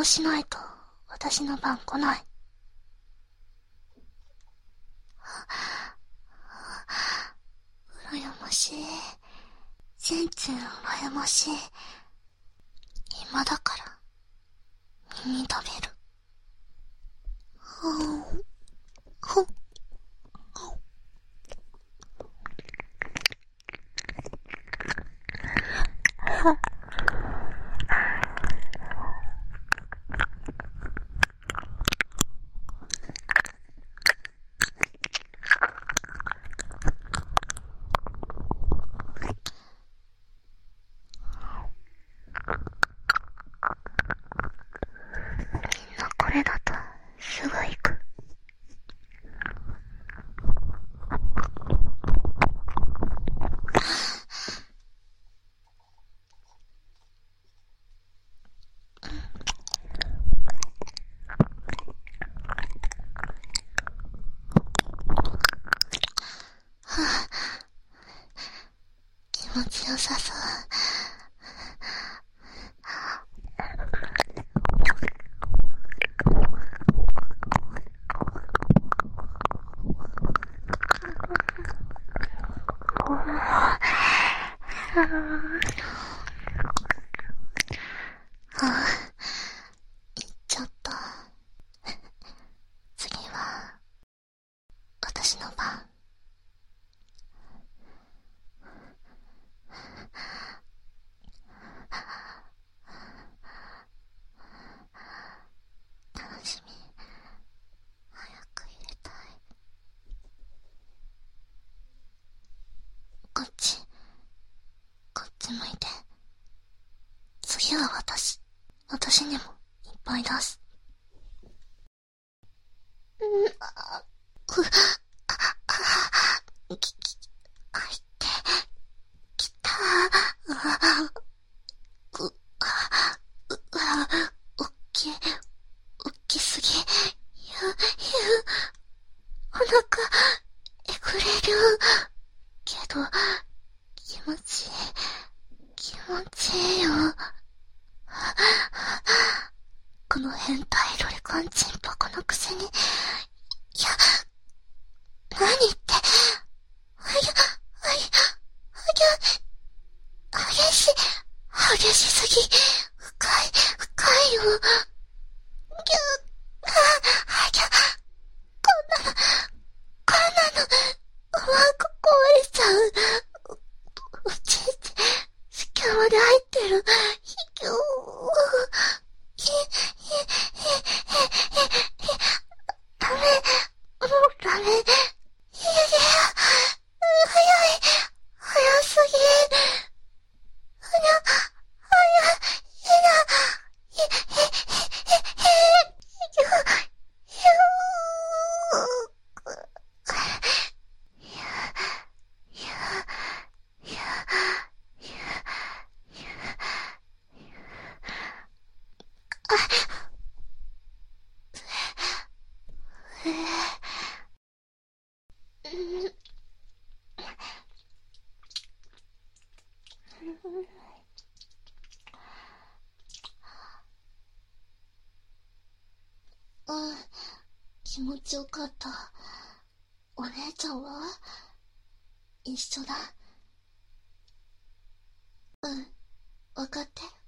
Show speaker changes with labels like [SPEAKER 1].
[SPEAKER 1] うしないと私の番来ない。羨ましい。全然羨ましい。今だから耳食べる。ほっ。みんなこれだとすぐ行く。気持ちよさそう。行っちゃった。次は私の番。楽しみ。早く入れたい。こっち向いて。次は私にもいっぱい出す。入ってきた。おっきすぎ。お腹えぐれるけど気持ちいいよ。この変態ロリコンチンポコのくせに。いや、何言って。激しすぎ。深いよ。こんなの壊れちゃう。おちんち隙間まで入ってる。ダメ。もうダメ。早すぎ。気持ちよかった。お姉ちゃんは一緒だ。わかって。